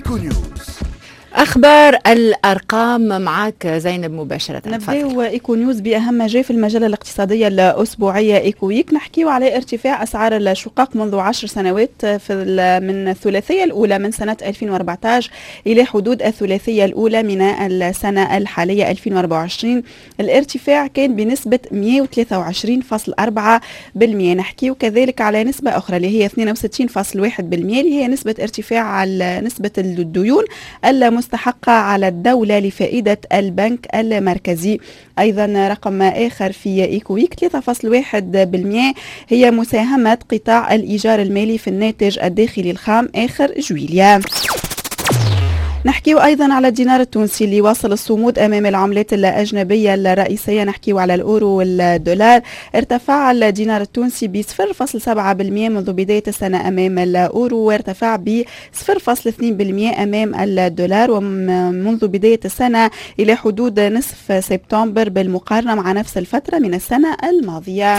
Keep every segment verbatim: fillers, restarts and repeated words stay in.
إيكو نيوز. أخبار الأرقام معك زينب مباشرة. نبداو إيكو نيوز بأهم ما جاء في المجلة الاقتصادية الأسبوعية إيكو ويك. نحكيو على ارتفاع أسعار الشقق منذ عشر سنوات في من الثلاثية الأولى من سنة ألفين وأربعة عشر إلى حدود الثلاثية الأولى من السنة الحالية ألفين وأربعة وعشرين. الارتفاع كان بنسبة مئة وثلاثة وعشرين فاصلة أربعة بالمئة. نحكيو كذلك على نسبة أخرى اللي هي اثنين وستين فاصلة واحد بالمئة اللي هي نسبة ارتفاع على نسبة الديون المستحقة على الدولة لفائدة البنك المركزي. أيضا رقم آخر في إيكو ويك ثلاثة فاصلة واحد بالمئة هي مساهمة قطاع الإيجار المالي في الناتج الداخلي الخام آخر جويليا. نحكيو أيضا على الدينار التونسي اللي واصل الصمود أمام العملات الأجنبية الرئيسية. نحكيو على الأورو والدولار. ارتفع الدينار التونسي ب صفر فاصلة سبعة بالمئة منذ بداية السنة أمام الأورو، وارتفع ب صفر فاصلة اثنين بالمئة أمام الدولار ومنذ بداية السنة إلى حدود نصف سبتمبر بالمقارنة مع نفس الفترة من السنة الماضية.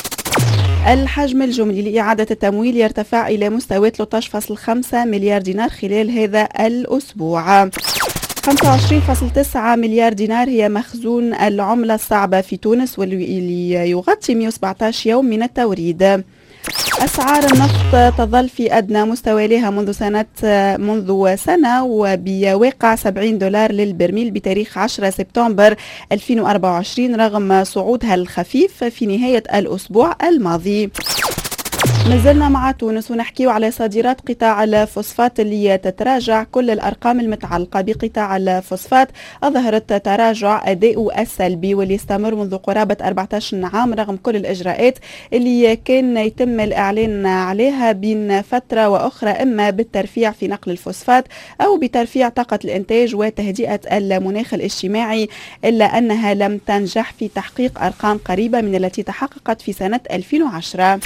الحجم الجملي لإعادة التمويل يرتفع إلى مستوى ثلاثة عشر فاصلة خمسة مليار دينار خلال هذا الأسبوع. خمسة وعشرين فاصلة تسعة مليار دينار هي مخزون العملة الصعبة في تونس واللي يغطي مئة وسبعة عشر يوم من التوريد. أسعار النفط تظل في أدنى مستوى لها منذ سنة منذ سنة وبواقع سبعين دولار للبرميل بتاريخ عشرة سبتمبر ألفين وأربعة وعشرين رغم صعودها الخفيف في نهاية الأسبوع الماضي. مازلنا مع تونس ونحكيو على صادرات قطاع الفوسفات اللي تتراجع. كل الأرقام المتعلقة بقطاع الفوسفات أظهرت تراجع أداؤه السلبي واللي استمر منذ قرابة أربعة عشر عام رغم كل الإجراءات اللي كان يتم الإعلان عليها بين فترة وأخرى، إما بالترفيع في نقل الفوسفات أو بترفيع طاقة الإنتاج وتهدئة المناخ الاجتماعي، إلا أنها لم تنجح في تحقيق أرقام قريبة من التي تحققت في سنة ألفين وعشرة.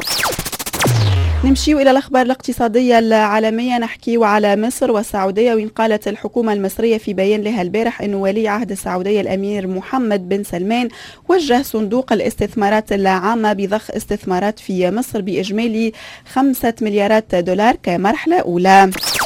نمشيو إلى الأخبار الاقتصادية العالمية. نحكيو على مصر والسعودية، وإن قالت الحكومة المصرية في بيان لها البارح أن ولي عهد السعودية الأمير محمد بن سلمان وجه صندوق الاستثمارات العامة بضخ استثمارات في مصر بإجمالي خمسة مليارات دولار كمرحلة أولى.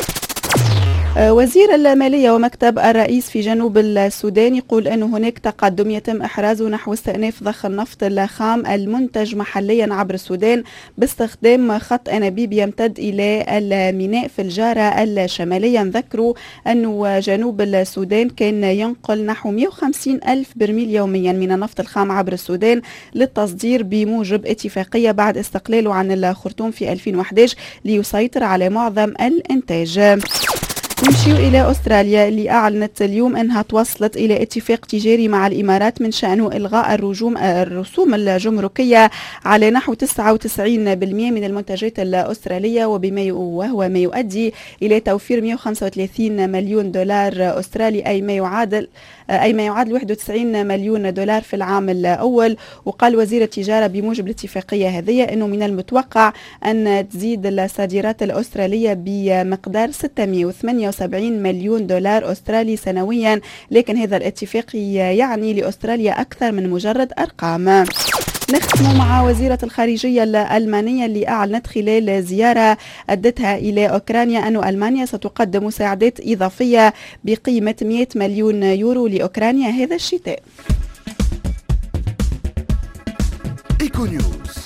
وزير المالية ومكتب الرئيس في جنوب السودان يقول أن هناك تقدم يتم إحرازه نحو استئناف ضخ النفط الخام المنتج محليا عبر السودان باستخدام خط أنابيب يمتد إلى الميناء في الجارة الشمالية. نذكروا أن جنوب السودان كان ينقل نحو مئة وخمسين ألف برميل يوميا من النفط الخام عبر السودان للتصدير بموجب اتفاقية بعد استقلاله عن الخرطوم في ألفين وأحد عشر ليسيطر على معظم الإنتاج. نمشيو إلى أستراليا اللي أعلنت اليوم أنها توصلت إلى اتفاق تجاري مع الإمارات من شأنه إلغاء الرجوم الرسوم الجمركية على نحو تسعة وتسعين بالمئة من المنتجات الأسترالية، وبما وهو ما يؤدي إلى توفير مئة وخمسة وثلاثين مليون دولار أسترالي أي ما يعادل أي ما يعادل واحد وتسعين مليون دولار في العام الأول. وقال وزير التجارة بموجب الاتفاقية هذه أنه من المتوقع أن تزيد الصادرات الأسترالية بمقدار ستمئة وثمانية وسبعين مليون دولار أسترالي سنويا، لكن هذا الاتفاق يعني لأستراليا أكثر من مجرد أرقام. نختم مع وزيرة الخارجية الألمانية اللي أعلنت خلال زيارة أدتها إلى أوكرانيا أن ألمانيا ستقدم مساعدات إضافية بقيمة مئة مليون يورو لأوكرانيا هذا الشتاء. إيكو نيوز.